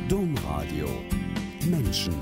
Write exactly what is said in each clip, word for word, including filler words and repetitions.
Domradio Menschen.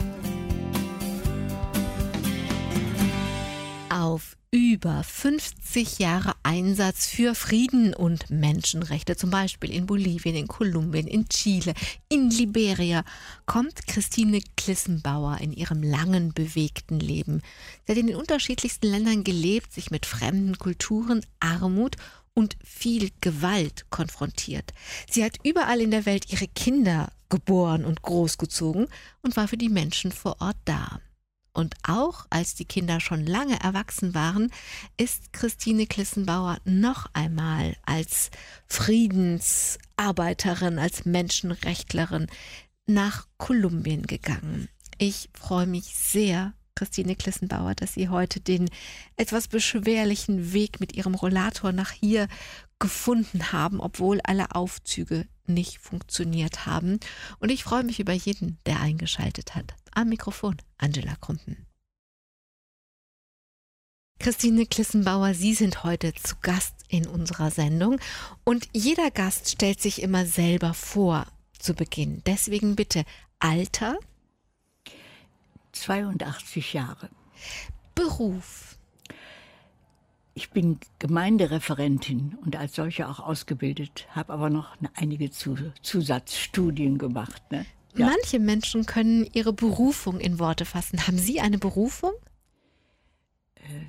Auf über fünfzig Jahre Einsatz für Frieden und Menschenrechte, zum Beispiel in Bolivien, in Kolumbien, in Chile, in Liberia, kommt Christine Klissenbauer in ihrem langen, bewegten Leben. Sie hat in den unterschiedlichsten Ländern gelebt, sich mit fremden Kulturen, Armut und viel Gewalt konfrontiert. Sie hat überall in der Welt ihre Kinder geboren und großgezogen und war für die Menschen vor Ort da. Und auch als die Kinder schon lange erwachsen waren, ist Christine Klissenbauer noch einmal als Friedensarbeiterin, als Menschenrechtlerin nach Kolumbien gegangen. Ich freue mich sehr, Christine Klissenbauer, dass Sie heute den etwas beschwerlichen Weg mit Ihrem Rollator nach hier gefunden haben, obwohl alle Aufzüge nicht funktioniert haben. Und ich freue mich über jeden, der eingeschaltet hat. Am Mikrofon Angela Krumpen. Christine Klissenbauer, Sie sind heute zu Gast in unserer Sendung und jeder Gast stellt sich immer selber vor zu Beginn. Deswegen bitte Alter. zweiundachtzig Jahre. Beruf. Ich bin Gemeindereferentin und als solche auch ausgebildet, habe aber noch einige Zusatzstudien gemacht. Ne? Ja. Manche Menschen können ihre Berufung in Worte fassen. Haben Sie eine Berufung? Äh,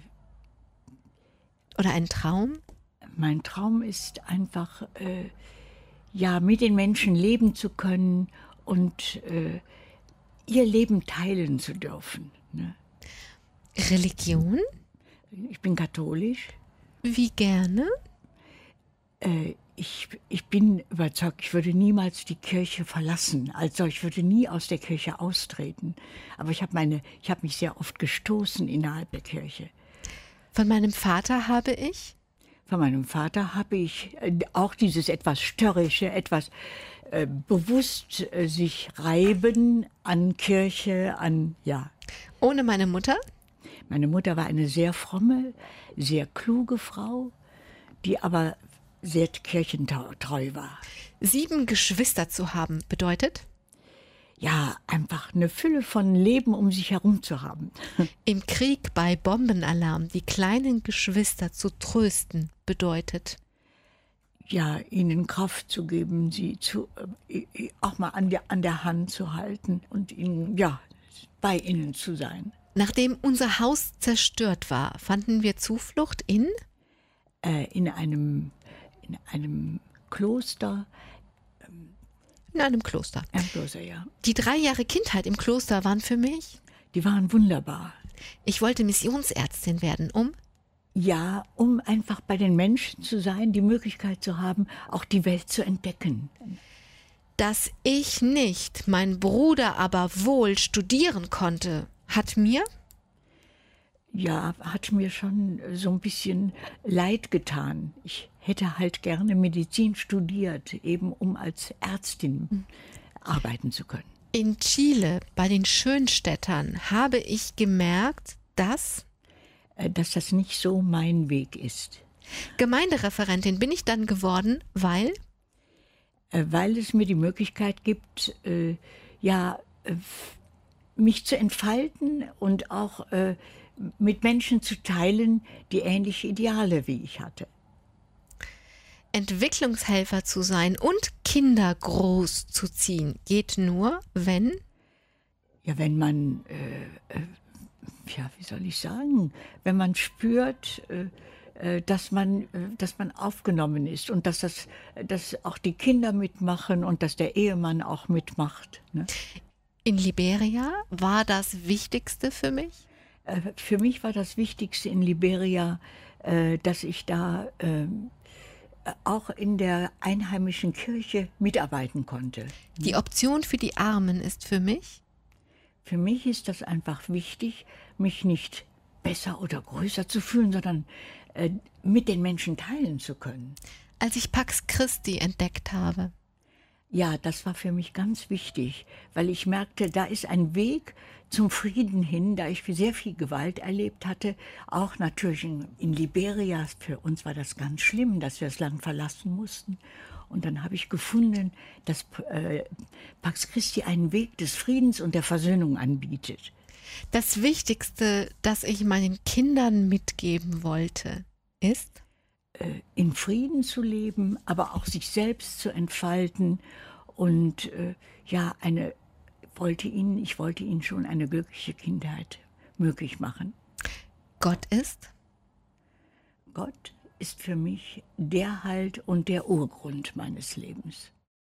Oder einen Traum? Mein Traum ist einfach, äh, ja, mit den Menschen leben zu können und äh, ihr Leben teilen zu dürfen. Ne? Religion? Ich bin katholisch. Wie gerne? Äh, ich, ich bin überzeugt, ich würde niemals die Kirche verlassen. Also ich würde nie aus der Kirche austreten. Aber ich habe meine, ich habe mich sehr oft gestoßen innerhalb der Kirche. Von meinem Vater habe ich? Von meinem Vater habe ich äh, auch dieses etwas störrische, etwas äh, bewusst äh, sich reiben an Kirche, an, ja. Ohne meine Mutter? Meine Mutter war eine sehr fromme, sehr kluge Frau, die aber sehr kirchentreu war. Sieben Geschwister zu haben bedeutet? Ja, einfach eine Fülle von Leben um sich herum zu haben. Im Krieg bei Bombenalarm die kleinen Geschwister zu trösten bedeutet? Ja, ihnen Kraft zu geben, sie zu, äh, auch mal an der, an der Hand zu halten und ihnen, ja, bei ihnen zu sein. Nachdem unser Haus zerstört war, fanden wir Zuflucht in? Äh, in einem, in einem Kloster. In einem Kloster. Ein Kloster, ja. Die drei Jahre Kindheit im Kloster waren für mich? Die waren wunderbar. Ich wollte Missionsärztin werden, um? Ja, um einfach bei den Menschen zu sein, die Möglichkeit zu haben, auch die Welt zu entdecken. Dass ich nicht, mein Bruder aber wohl studieren konnte, hat mir? Ja, hat mir schon so ein bisschen leid getan. Ich hätte halt gerne Medizin studiert, eben um als Ärztin hm. arbeiten zu können. In Chile, bei den Schönstädtern, habe ich gemerkt, dass? Dass das nicht so mein Weg ist. Gemeindereferentin bin ich dann geworden, weil? Weil es mir die Möglichkeit gibt, äh, ja, äh, mich zu entfalten und auch äh, mit Menschen zu teilen, die ähnliche Ideale wie ich hatte. Entwicklungshelfer zu sein und Kinder groß zu ziehen, geht nur, wenn? Ja, wenn man, äh, äh, ja, wie soll ich sagen, wenn man spürt, äh, äh, dass man, äh, dass man aufgenommen ist und dass, das, dass auch die Kinder mitmachen und dass der Ehemann auch mitmacht. Ne? In Liberia war das Wichtigste für mich? Äh, für mich war das Wichtigste in Liberia, äh, dass ich da äh, auch in der einheimischen Kirche mitarbeiten konnte. Die Option für die Armen ist für mich? Für mich ist das einfach wichtig, mich nicht besser oder größer zu fühlen, sondern äh, mit den Menschen teilen zu können. Als ich Pax Christi entdeckt habe. Ja, das war für mich ganz wichtig, weil ich merkte, da ist ein Weg zum Frieden hin, da ich sehr viel Gewalt erlebt hatte. Auch natürlich in, in Liberia, für uns war das ganz schlimm, dass wir das Land verlassen mussten. Und dann habe ich gefunden, dass äh, Pax Christi einen Weg des Friedens und der Versöhnung anbietet. Das Wichtigste, das ich meinen Kindern mitgeben wollte, ist? Äh, in Frieden zu leben, aber auch sich selbst zu entfalten und äh, ja, eine, wollte ihnen, ich wollte ihnen schon eine glückliche Kindheit möglich machen. Gott ist? Gott ist für mich der Halt und der Urgrund meines Lebens.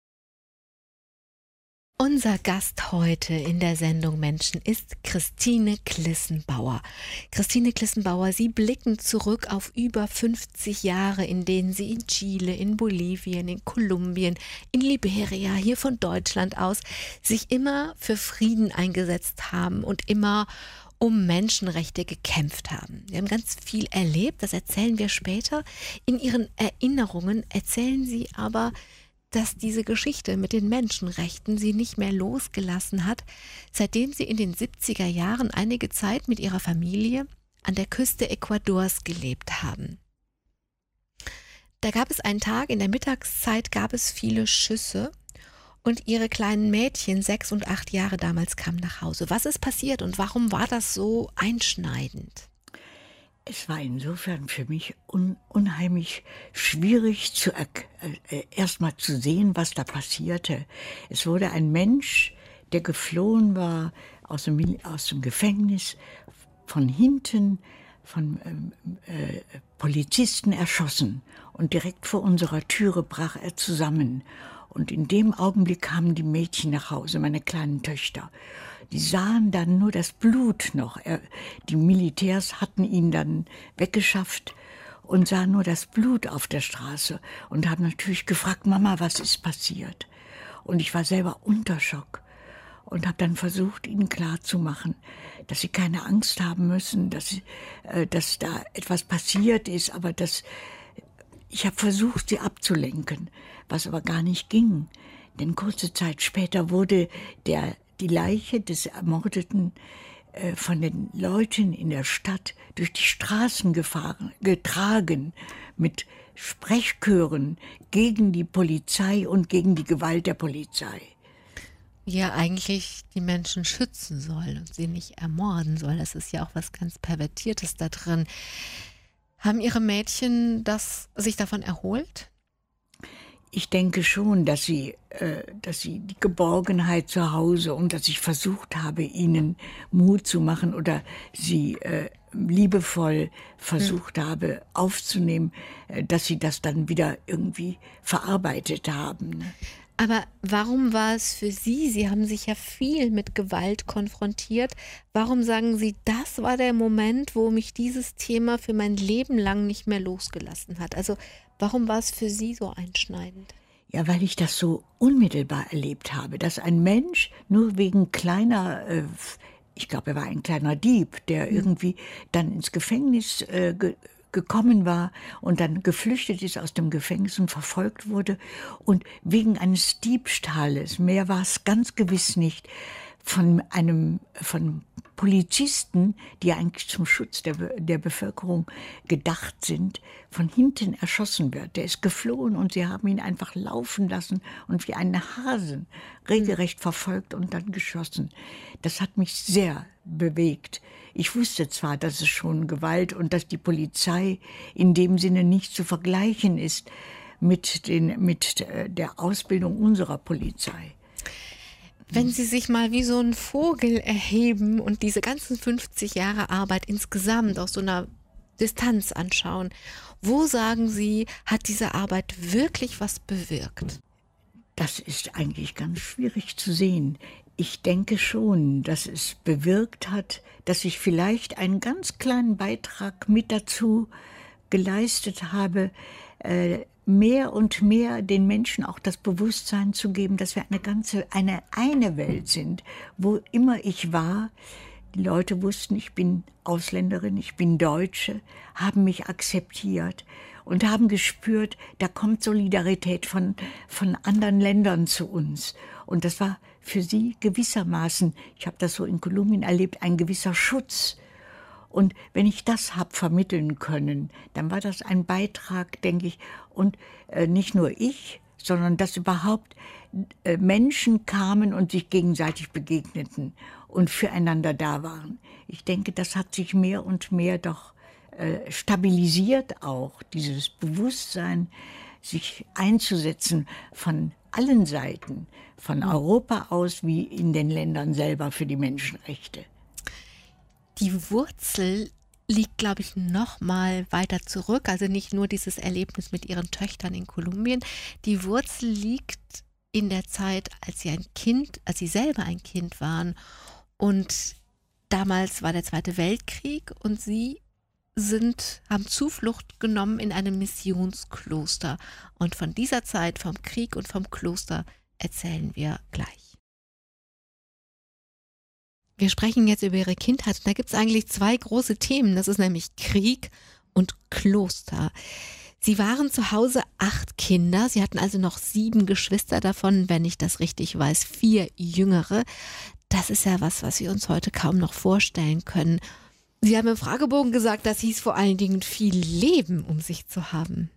Unser Gast heute in der Sendung Menschen ist Christine Klissenbauer. Christine Klissenbauer, Sie blicken zurück auf über fünfzig Jahre, in denen Sie in Chile, in Bolivien, in Kolumbien, in Liberia, hier von Deutschland aus, sich immer für Frieden eingesetzt haben und immer um Menschenrechte gekämpft haben. Sie haben ganz viel erlebt, das erzählen wir später. In Ihren Erinnerungen erzählen Sie aber, dass diese Geschichte mit den Menschenrechten Sie nicht mehr losgelassen hat, seitdem Sie in den siebziger Jahren einige Zeit mit Ihrer Familie an der Küste Ecuadors gelebt haben. Da gab es einen Tag, in der Mittagszeit gab es viele Schüsse und Ihre kleinen Mädchen, sechs und acht Jahre damals, kamen nach Hause. Was ist passiert und warum war das so einschneidend? Es war insofern für mich un unheimlich schwierig, zu äh, erst mal zu sehen, was da passierte. Es wurde ein Mensch, der geflohen war aus dem, aus dem Gefängnis, von hinten von ähm, äh, Polizisten erschossen. Und direkt vor unserer Türe brach er zusammen. Und in dem Augenblick kamen die Mädchen nach Hause, meine kleinen Töchter. Die sahen dann nur das Blut noch. Er, die Militärs hatten ihn dann weggeschafft und sahen nur das Blut auf der Straße und haben natürlich gefragt, Mama, was ist passiert? Und ich war selber unter Schock und habe dann versucht, ihnen klarzumachen, dass sie keine Angst haben müssen, dass, sie, äh, dass da etwas passiert ist, aber dass ich habe versucht, sie abzulenken, was aber gar nicht ging. Denn kurze Zeit später wurde der, die Leiche des Ermordeten äh, von den Leuten in der Stadt durch die Straßen gefahren, getragen mit Sprechchören gegen die Polizei und gegen die Gewalt der Polizei. Ja, eigentlich die Menschen schützen soll und sie nicht ermorden soll. Das ist ja auch was ganz Pervertiertes da drin. Haben Ihre Mädchen das, sich davon erholt? Ich denke schon, dass sie, äh, dass sie die Geborgenheit zu Hause und dass ich versucht habe, ihnen Mut zu machen oder sie äh, liebevoll versucht hm. habe aufzunehmen, äh, dass sie das dann wieder irgendwie verarbeitet haben. Ne? Aber warum war es für Sie, Sie haben sich ja viel mit Gewalt konfrontiert, warum sagen Sie, das war der Moment, wo mich dieses Thema für mein Leben lang nicht mehr losgelassen hat? Also warum war es für Sie so einschneidend? Ja, weil ich das so unmittelbar erlebt habe, dass ein Mensch nur wegen kleiner, äh, ich glaube, er war ein kleiner Dieb, der mhm. irgendwie dann ins Gefängnis äh, ge gekommen war und dann geflüchtet ist aus dem Gefängnis und verfolgt wurde und wegen eines Diebstahles, mehr war es ganz gewiss nicht, von einem von Polizisten, die eigentlich zum Schutz der, der Bevölkerung gedacht sind, von hinten erschossen wird. Der ist geflohen und sie haben ihn einfach laufen lassen und wie einen Hasen regelrecht verfolgt und dann geschossen. Das hat mich sehr bewegt. Ich wusste zwar, dass es schon Gewalt und dass die Polizei in dem Sinne nicht zu vergleichen ist mit, den, mit der Ausbildung unserer Polizei. Wenn Sie sich mal wie so ein Vogel erheben und diese ganzen fünfzig Jahre Arbeit insgesamt aus so einer Distanz anschauen, wo sagen Sie, hat diese Arbeit wirklich was bewirkt? Das ist eigentlich ganz schwierig zu sehen. Ich denke schon, dass es bewirkt hat, dass ich vielleicht einen ganz kleinen Beitrag mit dazu geleistet habe, äh, mehr und mehr den Menschen auch das Bewusstsein zu geben, dass wir eine ganze, eine, eine Welt sind, wo immer ich war. Die Leute wussten, ich bin Ausländerin, ich bin Deutsche, haben mich akzeptiert und haben gespürt, da kommt Solidarität von, von anderen Ländern zu uns. Und das war für sie gewissermaßen, ich habe das so in Kolumbien erlebt, ein gewisser Schutz. Und wenn ich das habe vermitteln können, dann war das ein Beitrag, denke ich, und äh, nicht nur ich, sondern dass überhaupt äh, Menschen kamen und sich gegenseitig begegneten und füreinander da waren. Ich denke, das hat sich mehr und mehr doch äh, stabilisiert auch, dieses Bewusstsein, sich einzusetzen von allen Seiten, von Europa aus wie in den Ländern selber für die Menschenrechte. Die Wurzel liegt, glaube ich, noch mal weiter zurück. Also nicht nur dieses Erlebnis mit ihren Töchtern in Kolumbien. Die Wurzel liegt in der Zeit, als sie ein Kind, als sie selber ein Kind waren. Und damals war der Zweite Weltkrieg und sie sind, haben Zuflucht genommen in einem Missionskloster. Und von dieser Zeit, vom Krieg und vom Kloster, erzählen wir gleich. Wir sprechen jetzt über ihre Kindheit. Da gibt es eigentlich zwei große Themen. Das ist nämlich Krieg und Kloster. Sie waren zu Hause acht Kinder. Sie hatten also noch sieben Geschwister davon, wenn ich das richtig weiß, vier jüngere. Das ist ja was, was wir uns heute kaum noch vorstellen können. Sie haben im Fragebogen gesagt, das hieß vor allen Dingen viel Leben um sich zu haben.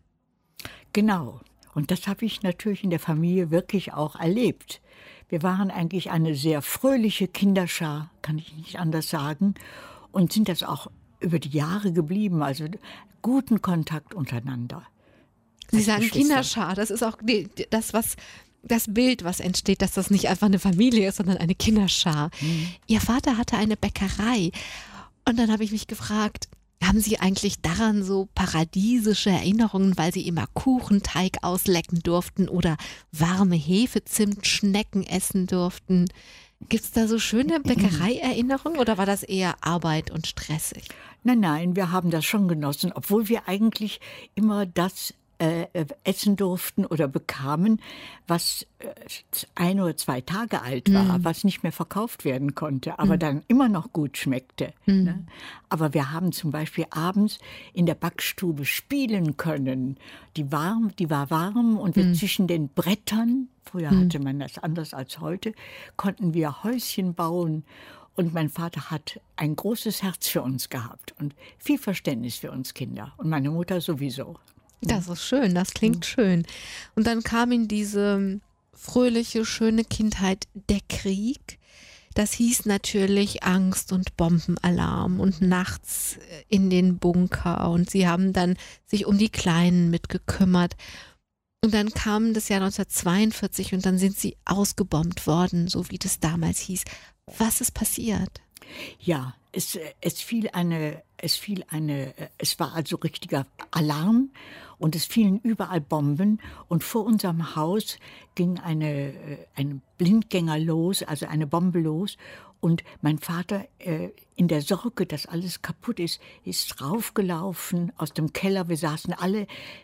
Genau. Und das habe ich natürlich in der Familie wirklich auch erlebt. Wir waren eigentlich eine sehr fröhliche Kinderschar, kann ich nicht anders sagen, und sind das auch über die Jahre geblieben, also guten Kontakt untereinander. Sie sagen Kinderschar, das ist auch das, was das Bild, was entsteht, dass das nicht einfach eine Familie ist, sondern eine Kinderschar. Mhm. Ihr Vater hatte eine Bäckerei und dann habe ich mich gefragt, haben Sie eigentlich daran so paradiesische Erinnerungen, weil Sie immer Kuchenteig auslecken durften oder warme Hefezimtschnecken essen durften? Gibt es da so schöne Bäckereierinnerungen oder war das eher Arbeit und stressig? Nein, nein, wir haben das schon genossen, obwohl wir eigentlich immer das äh, essen durften oder bekamen, was äh, ein oder zwei Tage alt war, mm. was nicht mehr verkauft werden konnte, aber mm. dann immer noch gut schmeckte. Mm. Ne? Aber wir haben zum Beispiel abends in der Backstube spielen können. Die, warm, die war warm und wir mm. zwischen den Brettern, früher mm. hatte man das anders als heute, konnten wir Häuschen bauen. Und mein Vater hat ein großes Herz für uns gehabt und viel Verständnis für uns Kinder. Und meine Mutter sowieso. Das ist schön, das klingt schön. Und dann kam in diese fröhliche, schöne Kindheit der Krieg. Das hieß natürlich Angst und Bombenalarm und nachts in den Bunker. Und sie haben dann sich um die Kleinen mitgekümmert. Und dann kam das Jahr neunzehnhundertzweiundvierzig und dann sind sie ausgebombt worden, so wie das damals hieß. Was ist passiert? Ja, es, es fiel eine, es fiel eine, es war also richtiger Alarm und es fielen überall Bomben und vor unserem Haus ging eine, ein Blindgänger los, also eine Bombe los und mein Vater äh, in der Sorge, dass alles kaputt ist, ist raufgelaufen aus dem Keller. Wir saßen alle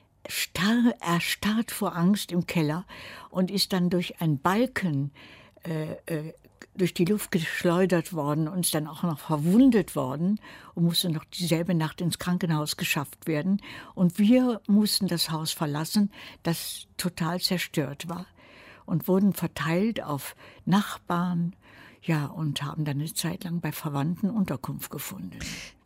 starr, erstarrt vor Angst im Keller und ist dann durch einen Balken äh, äh, durch die Luft geschleudert worden und ist dann auch noch verwundet worden und musste noch dieselbe Nacht ins Krankenhaus geschafft werden. Und wir mussten das Haus verlassen, das total zerstört war und wurden verteilt auf Nachbarn, ja, und haben dann eine Zeit lang bei Verwandten Unterkunft gefunden.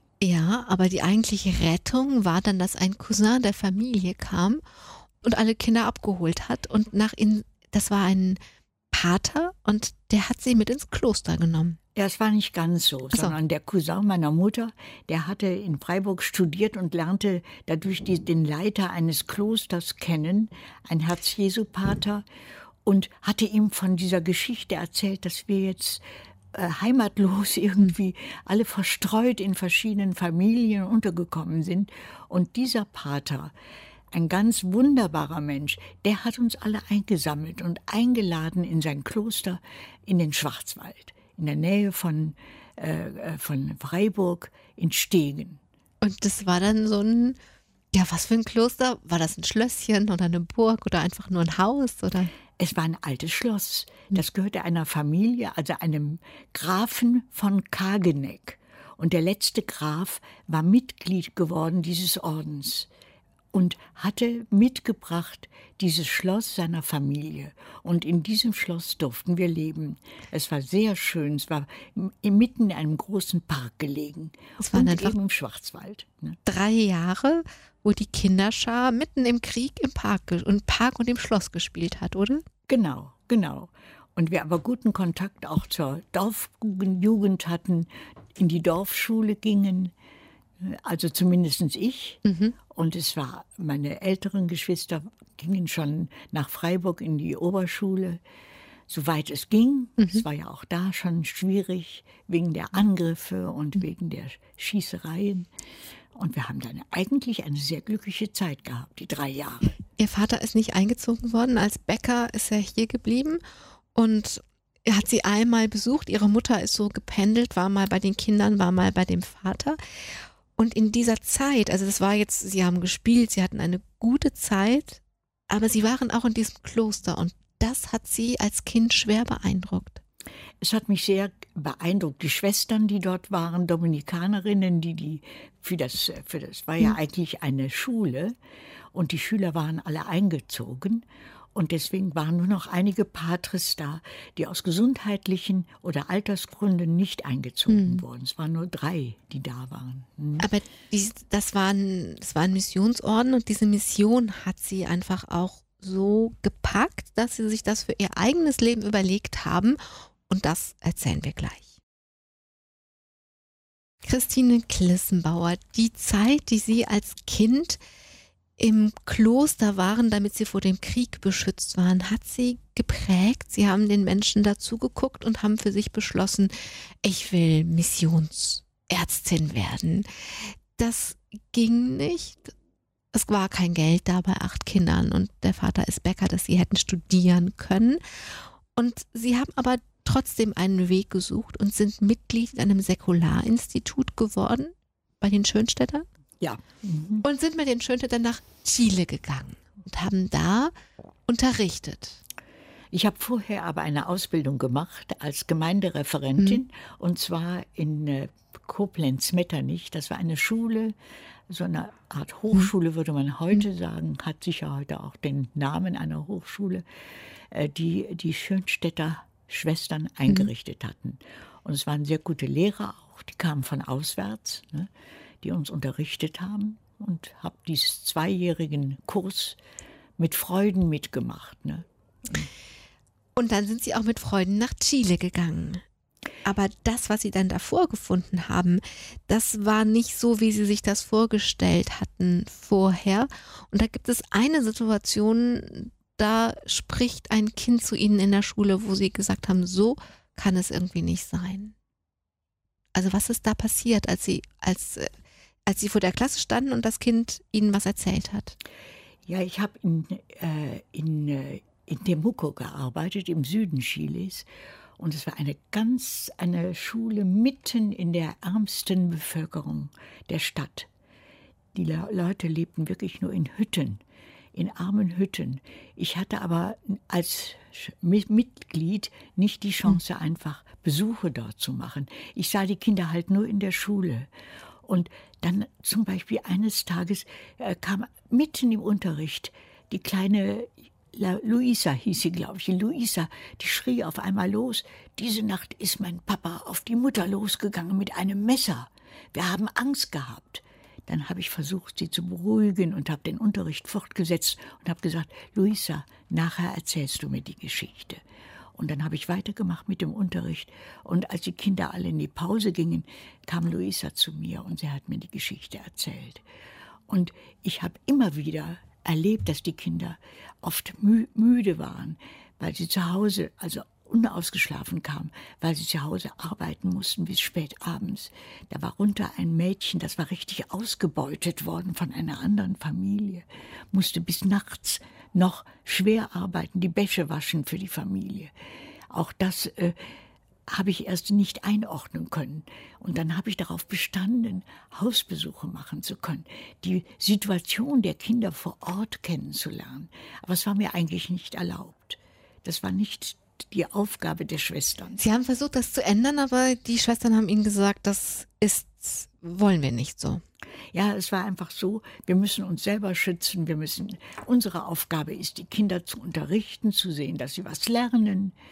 Ja, aber die eigentliche Rettung war dann, dass ein Cousin der Familie kam und alle Kinder abgeholt hat und nach in, das war ein Pater und der hat sie mit ins Kloster genommen. Ja, es war nicht ganz so, so, sondern der Cousin meiner Mutter, der hatte in Freiburg studiert und lernte dadurch die, den Leiter eines Klosters kennen, ein Herz-Jesu-Pater, und hatte ihm von dieser Geschichte erzählt, dass wir jetzt äh, heimatlos irgendwie alle verstreut in verschiedenen Familien untergekommen sind. Und dieser Pater, ein ganz wunderbarer Mensch, der hat uns alle eingesammelt und eingeladen in sein Kloster in den Schwarzwald, in der Nähe von, äh, von Freiburg in Stegen. Und das war dann so ein, ja, was für ein Kloster? War das ein Schlösschen oder eine Burg oder einfach nur ein Haus? Oder? Es war ein altes Schloss. Das gehörte einer Familie, also einem Grafen von Kageneck. Und der letzte Graf war Mitglied geworden dieses Ordens und hatte mitgebracht dieses Schloss seiner Familie. Und in diesem Schloss durften wir leben. Es war sehr schön. Es war mitten in einem großen Park gelegen. Es waren und einfach eben im Schwarzwald. Ne? Drei Jahre, wo die Kinderschar mitten im Krieg im Park, ge- im Park und im Schloss gespielt hat, oder? Genau, genau. Und wir aber guten Kontakt auch zur Dorfjugend hatten, in die Dorfschule gingen, also zumindest ich. Mhm. Und es war, meine älteren Geschwister gingen schon nach Freiburg in die Oberschule, soweit es ging. Mhm. Es war ja auch da schon schwierig, wegen der Angriffe und wegen der Schießereien. Und wir haben dann eigentlich eine sehr glückliche Zeit gehabt, die drei Jahre. Ihr Vater ist nicht eingezogen worden. Als Bäcker ist er hier geblieben und er hat sie einmal besucht. Ihre Mutter ist so gependelt, war mal bei den Kindern, war mal bei dem Vater. Und in dieser Zeit, also das war jetzt, sie haben gespielt, sie hatten eine gute Zeit, aber sie waren auch in diesem Kloster und das hat sie als Kind schwer beeindruckt. Es hat mich sehr beeindruckt. Die Schwestern, die dort waren, Dominikanerinnen, die die für das, für das war ja eigentlich eine Schule und die Schüler waren alle eingezogen. Und deswegen waren nur noch einige Patres da, die aus gesundheitlichen oder Altersgründen nicht eingezogen Mhm. wurden. Es waren nur drei, die da waren. Mhm. Aber dies, das, war ein, das war ein Missionsorden und diese Mission hat sie einfach auch so gepackt, dass sie sich das für ihr eigenes Leben überlegt haben. Und das erzählen wir gleich. Christine Klissenbauer, die Zeit, die Sie als Kind im Kloster waren, damit Sie vor dem Krieg beschützt waren, hat Sie geprägt. Sie haben den Menschen dazu geguckt und haben für sich beschlossen, ich will Missionsärztin werden. Das ging nicht. Es war kein Geld da bei acht Kindern und der Vater ist Bäcker, dass sie hätten studieren können. Und Sie haben aber trotzdem einen Weg gesucht und sind Mitglied in einem Säkularinstitut geworden bei den Schönstädtern Ja. Mhm. und sind mit den Schönstädtern nach Chile gegangen und haben da unterrichtet. Ich habe vorher aber eine Ausbildung gemacht als Gemeindereferentin und zwar in äh, Koblenz-Metternich. Das war eine Schule, so eine Art Hochschule würde man heute sagen, hat sicher heute auch den Namen einer Hochschule, äh, die die Schönstädter Schwestern eingerichtet hatten. Und es waren sehr gute Lehrer auch, die kamen von auswärts, ne, die uns unterrichtet haben und habe diesen zweijährigen Kurs mit Freuden mitgemacht. Ne. Und dann sind Sie auch mit Freuden nach Chile gegangen. Aber das, was Sie dann davor gefunden haben, das war nicht so, wie Sie sich das vorgestellt hatten vorher. Und da gibt es eine Situation, da spricht ein Kind zu Ihnen in der Schule, wo Sie gesagt haben, so kann es irgendwie nicht sein. Also was ist da passiert, als Sie, als, äh, als Sie vor der Klasse standen und das Kind Ihnen was erzählt hat? Ja, ich habe in, äh, in, äh, in Temuco gearbeitet, im Süden Chiles. Und es war eine ganz, eine Schule mitten in der ärmsten Bevölkerung der Stadt. Die Le- Leute lebten wirklich nur in Hütten, in armen Hütten. Ich hatte aber als Sch- Mi- Mitglied nicht die Chance, einfach Besuche dort zu machen. Ich sah die Kinder halt nur in der Schule. Und dann zum Beispiel eines Tages äh, kam mitten im Unterricht die kleine La Luisa, hieß sie, glaube ich, die Luisa, die schrie auf einmal los. Diese Nacht ist mein Papa auf die Mutter losgegangen mit einem Messer. Wir haben Angst gehabt. Dann habe ich versucht, sie zu beruhigen und habe den Unterricht fortgesetzt und habe gesagt, Luisa, nachher erzählst du mir die Geschichte. Und dann habe ich weitergemacht mit dem Unterricht. Und als die Kinder alle in die Pause gingen, kam Luisa zu mir und sie hat mir die Geschichte erzählt. Und ich habe immer wieder erlebt, dass die Kinder oft mü- müde waren, weil sie zu Hause, also unausgeschlafen kamen, weil sie zu Hause arbeiten mussten bis spät abends. Da war runter ein Mädchen, das war richtig ausgebeutet worden von einer anderen Familie, musste bis nachts noch schwer arbeiten, die Wäsche waschen für die Familie. Auch das äh, habe ich erst nicht einordnen können. Und dann habe ich darauf bestanden, Hausbesuche machen zu können, die Situation der Kinder vor Ort kennenzulernen. Aber es war mir eigentlich nicht erlaubt. Das war nicht die Aufgabe der Schwestern. Sie haben versucht, das zu ändern, aber die Schwestern haben Ihnen gesagt, das ist, wollen wir nicht so. Ja, es war einfach so, wir müssen uns selber schützen, wir müssen, unsere Aufgabe ist, die Kinder zu unterrichten, zu sehen, dass sie was lernen.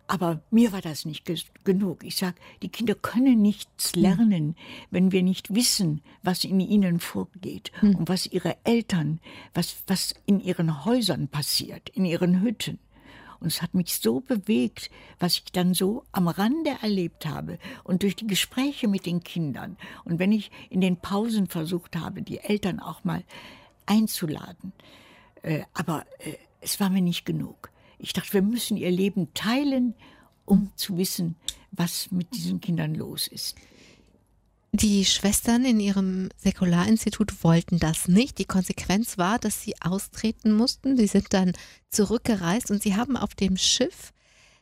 Aber mir war das nicht ges- genug. Ich sage, die Kinder können nichts lernen, wenn wir nicht wissen, was in ihnen vorgeht Hm. und was ihre Eltern, was, was in ihren Häusern passiert, in ihren Hütten. Und es hat mich so bewegt, was ich dann so am Rande erlebt habe und durch die Gespräche mit den Kindern. Und wenn ich in den Pausen versucht habe, die Eltern auch mal einzuladen. Äh, aber äh, es war mir nicht genug. Ich dachte, wir müssen ihr Leben teilen, um zu wissen, was mit diesen Kindern los ist. Die Schwestern in ihrem Säkularinstitut wollten das nicht. Die Konsequenz war, dass sie austreten mussten. Sie sind dann zurückgereist und sie haben auf dem Schiff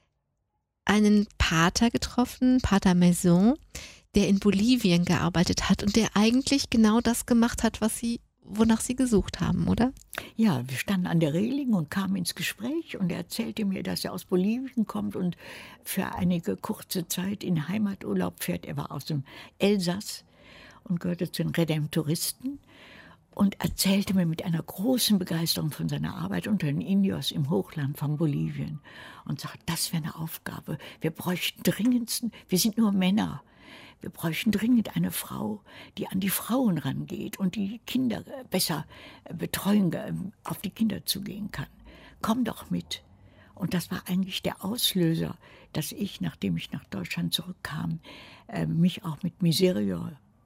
einen Pater getroffen, Pater Maison, der in Bolivien gearbeitet hat und der eigentlich genau das gemacht hat, was sie, wonach sie gesucht haben, oder? Ja, wir standen an der Reling und kamen ins Gespräch und er erzählte mir, dass er aus Bolivien kommt und für einige kurze Zeit in Heimaturlaub fährt. Er war aus dem Elsass und gehörte zu den Redemptoristen und erzählte mir mit einer großen Begeisterung von seiner Arbeit unter den Indios im Hochland von Bolivien und sagte, das wäre eine Aufgabe. Wir bräuchten dringendsten, wir sind nur Männer. Wir bräuchten dringend eine Frau, die an die Frauen rangeht und die Kinder besser betreuen, auf die Kinder zugehen kann. Komm doch mit. Und das war eigentlich der Auslöser, dass ich, nachdem ich nach Deutschland zurückkam, mich auch mit Miserio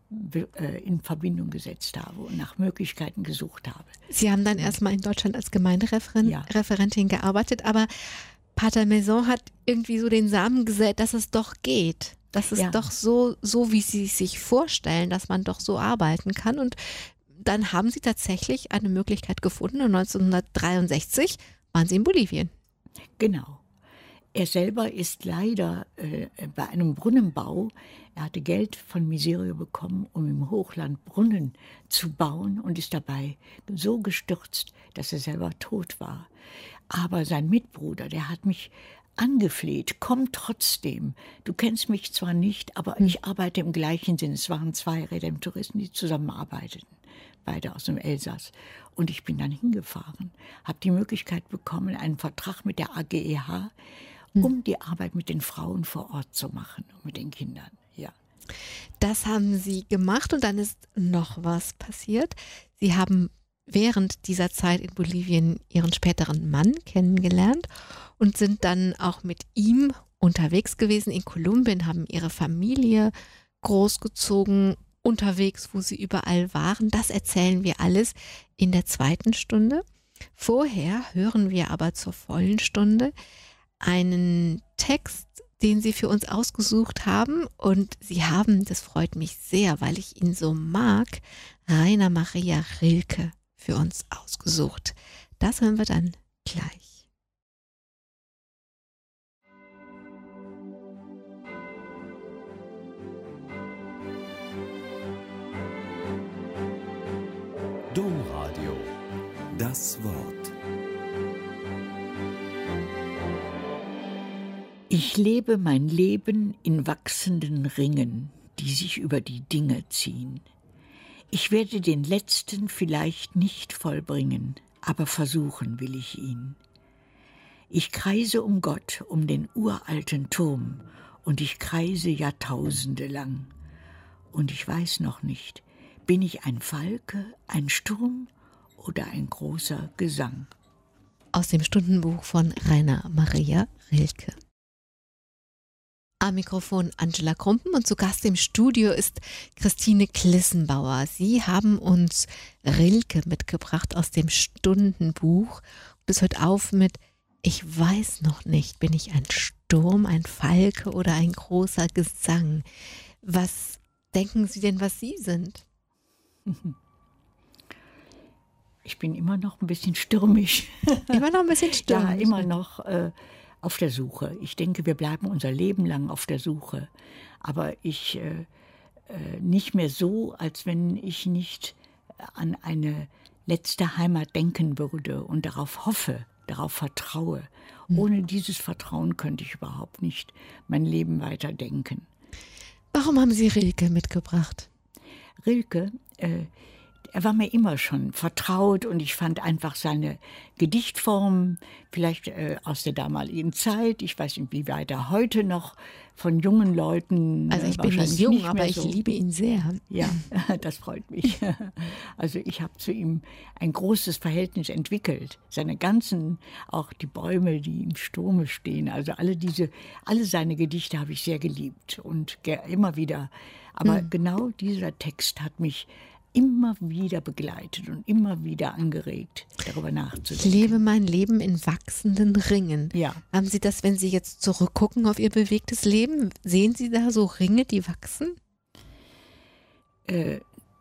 in Verbindung gesetzt habe und nach Möglichkeiten gesucht habe. Sie haben dann erstmal in Deutschland als Gemeindereferentin Ja. gearbeitet, aber Pater Maison hat irgendwie so den Samen gesät, dass es doch geht. Dass es Ja. doch so, so, wie Sie es sich vorstellen, dass man doch so arbeiten kann. Und dann haben Sie tatsächlich eine Möglichkeit gefunden und neunzehnhundertdreiundsechzig waren Sie in Bolivien. Genau. Er selber ist leider äh, bei einem Brunnenbau, er hatte Geld von Miserio bekommen, um im Hochland Brunnen zu bauen und ist dabei so gestürzt, dass er selber tot war. Aber sein Mitbruder, der hat mich angefleht, komm trotzdem. Du kennst mich zwar nicht, aber Hm. ich arbeite im gleichen Sinn. Es waren zwei Redemptoristen, die zusammenarbeiteten, beide aus dem Elsass. Und ich bin dann hingefahren, habe die Möglichkeit bekommen, einen Vertrag mit der A G E H, um die Arbeit mit den Frauen vor Ort zu machen und mit den Kindern. Ja. Das haben Sie gemacht und dann ist noch was passiert. Sie haben während dieser Zeit in Bolivien Ihren späteren Mann kennengelernt und sind dann auch mit ihm unterwegs gewesen in Kolumbien, haben Ihre Familie großgezogen, unterwegs, wo Sie überall waren. Das erzählen wir alles in der zweiten Stunde. Vorher hören wir aber zur vollen Stunde einen Text, den Sie für uns ausgesucht haben. Und Sie haben, das freut mich sehr, weil ich ihn so mag, Rainer Maria Rilke für uns ausgesucht. Das hören wir dann gleich. Domradio. Das Wort. Ich lebe mein Leben in wachsenden Ringen, die sich über die Dinge ziehen. Ich werde den letzten vielleicht nicht vollbringen, aber versuchen will ich ihn. Ich kreise um Gott, um den uralten Turm, und ich kreise Jahrtausende lang. Und ich weiß noch nicht, bin ich ein Falke, ein Sturm oder ein großer Gesang? Aus dem Stundenbuch von Rainer Maria Rilke. Am Mikrofon Angela Krumpen und zu Gast im Studio ist Christine Klissenbauer. Sie haben uns Rilke mitgebracht aus dem Stundenbuch. Und es hört auf mit: Ich weiß noch nicht, bin ich ein Sturm, ein Falke oder ein großer Gesang? Was denken Sie denn, was Sie sind? Ich bin immer noch ein bisschen stürmisch. Immer noch ein bisschen stürmisch. Ja, immer noch äh, auf der Suche. Ich denke, wir bleiben unser Leben lang auf der Suche. Aber ich äh, äh, nicht mehr so, als wenn ich nicht an eine letzte Heimat denken würde und darauf hoffe, darauf vertraue. Mhm. Ohne dieses Vertrauen könnte ich überhaupt nicht mein Leben weiter denken. Warum haben Sie Rilke mitgebracht? Rilke, äh, er war mir immer schon vertraut und ich fand einfach seine Gedichtform, vielleicht äh, aus der damaligen Zeit, ich weiß nicht, wie weit er heute noch von jungen Leuten. Also ich äh, bin nicht wahrscheinlich jung, nicht aber mehr ich so. liebe ihn sehr. Ja, das freut mich. Also ich habe zu ihm ein großes Verhältnis entwickelt. Seine ganzen, auch die Bäume, die im Sturme stehen, also alle diese, alle seine Gedichte habe ich sehr geliebt und ge- immer wieder. Aber Mhm. genau dieser Text hat mich immer wieder begleitet und immer wieder angeregt, darüber Ich nachzudenken. lebe mein Leben in wachsenden Ringen. Ja. Haben Sie das, wenn Sie jetzt zurückgucken auf Ihr bewegtes Leben, sehen Sie da so Ringe, die wachsen? Äh,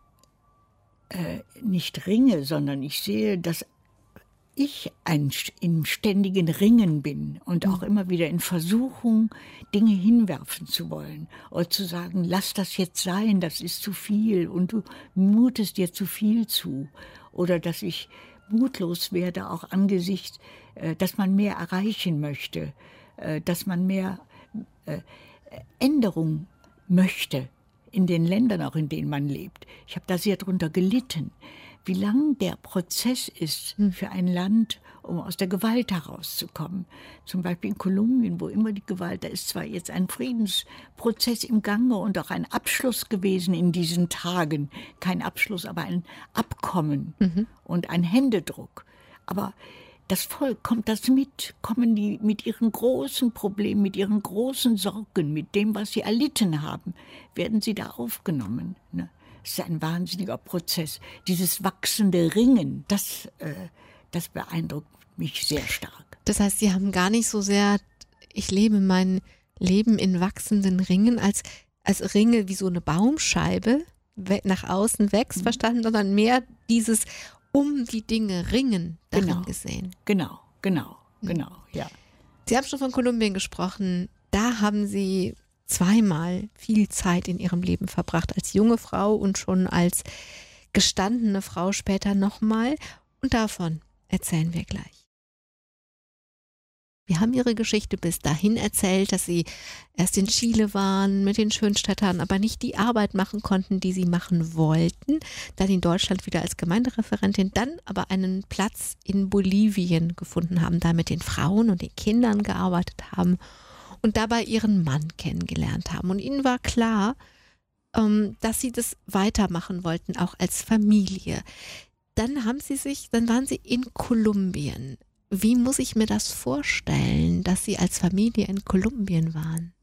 äh, nicht Ringe, sondern ich sehe, dass ich ein, im ständigen Ringen bin und auch immer wieder in Versuchung, Dinge hinwerfen zu wollen oder zu sagen, lass das jetzt sein, das ist zu viel und du mutest dir zu viel zu. Oder dass ich mutlos werde, auch angesichts, äh, dass man mehr erreichen möchte, äh, dass man mehr äh, Änderung möchte in den Ländern, auch in denen man lebt. Ich habe da sehr drunter gelitten, wie lang der Prozess ist für ein Land, um aus der Gewalt herauszukommen. Zum Beispiel in Kolumbien, wo immer die Gewalt, da ist zwar jetzt ein Friedensprozess im Gange und auch ein Abschluss gewesen in diesen Tagen. Kein Abschluss, aber ein Abkommen und ein Händedruck. Aber das Volk, kommt das mit? Kommen die mit ihren großen Problemen, mit ihren großen Sorgen, mit dem, was sie erlitten haben, werden sie da aufgenommen, ne? Es ist ein wahnsinniger Prozess. Dieses wachsende Ringen, das, äh, das beeindruckt mich sehr stark. Das heißt, Sie haben gar nicht so sehr, ich lebe mein Leben in wachsenden Ringen, als, als Ringe wie so eine Baumscheibe we- nach außen wächst, Mhm. verstanden, sondern mehr dieses um die Dinge ringen darin Genau. gesehen. Genau, genau, genau, ja. Sie haben schon von Kolumbien gesprochen. Da haben Sie zweimal viel Zeit in Ihrem Leben verbracht, als junge Frau und schon als gestandene Frau später nochmal. Und davon erzählen wir gleich. Wir haben Ihre Geschichte bis dahin erzählt, dass Sie erst in Chile waren mit den Schönstädtern, aber nicht die Arbeit machen konnten, die Sie machen wollten. Dann in Deutschland wieder als Gemeindereferentin, dann aber einen Platz in Bolivien gefunden haben, da mit den Frauen und den Kindern gearbeitet haben und dabei Ihren Mann kennengelernt haben. Und Ihnen war klar, ähm, dass Sie das weitermachen wollten, auch als Familie. Dann haben Sie sich, dann waren Sie in Kolumbien. Wie muss ich mir das vorstellen, dass Sie als Familie in Kolumbien waren?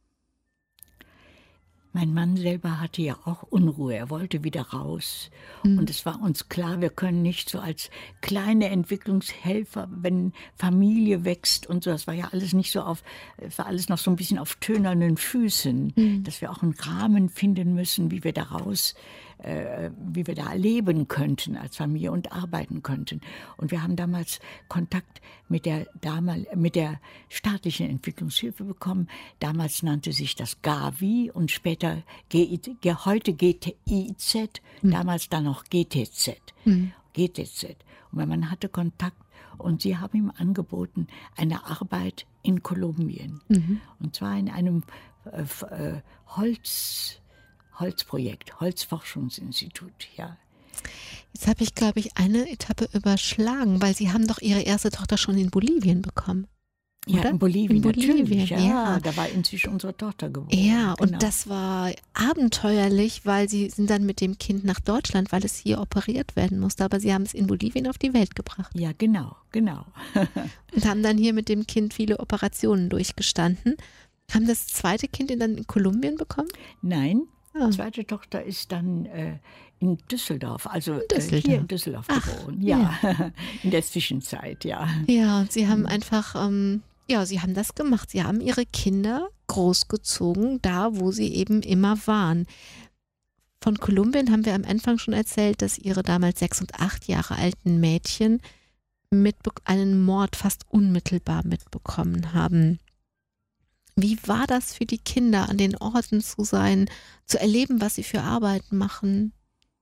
Mein Mann selber hatte ja auch Unruhe, er wollte wieder raus. Mhm. Und es war uns klar, wir können nicht so als kleine Entwicklungshelfer, wenn Familie wächst und so, das war ja alles nicht so auf, es war alles noch so ein bisschen auf tönernen Füßen, Mhm. dass wir auch einen Rahmen finden müssen, wie wir da raus, äh, wie wir da leben könnten als Familie und arbeiten könnten. Und wir haben damals Kontakt mit der, damal, mit der staatlichen Entwicklungshilfe bekommen. Damals nannte sich das Gavi und später G I, G- heute G T I Z, damals dann noch G T Z. Mhm. G T Z. Und mein Mann hatte Kontakt und sie haben ihm angeboten eine Arbeit in Kolumbien. Mhm. Und zwar in einem äh, f- äh, Holz, Holzprojekt, Holzforschungsinstitut, ja. Jetzt habe ich, glaube ich, eine Etappe überschlagen, weil Sie haben doch Ihre erste Tochter schon in Bolivien bekommen. Ja, Oder? in Bolivien, In Bolivien, natürlich. Ja, ja. da war inzwischen unsere Tochter geboren. Ja, genau. und das war abenteuerlich, weil Sie sind dann mit dem Kind nach Deutschland, weil es hier operiert werden musste. Aber Sie haben es in Bolivien auf die Welt gebracht Ja, genau, genau. und haben dann hier mit dem Kind viele Operationen durchgestanden. Haben das zweite Kind dann in Kolumbien bekommen? Nein, Ah. die zweite Tochter ist dann äh, in Düsseldorf, also Düsseldorf. Äh, hier in Düsseldorf Ach, geboren. Ja, in der Zwischenzeit, ja. Ja, und Sie haben einfach, ähm, ja, Sie haben das gemacht. Sie haben Ihre Kinder großgezogen, da wo sie eben immer waren. Von Kolumbien haben wir am Anfang schon erzählt, dass Ihre damals sechs und acht Jahre alten Mädchen mitbe- einen Mord fast unmittelbar mitbekommen haben. Wie war das für die Kinder, an den Orten zu sein, zu erleben, was sie für Arbeit machen?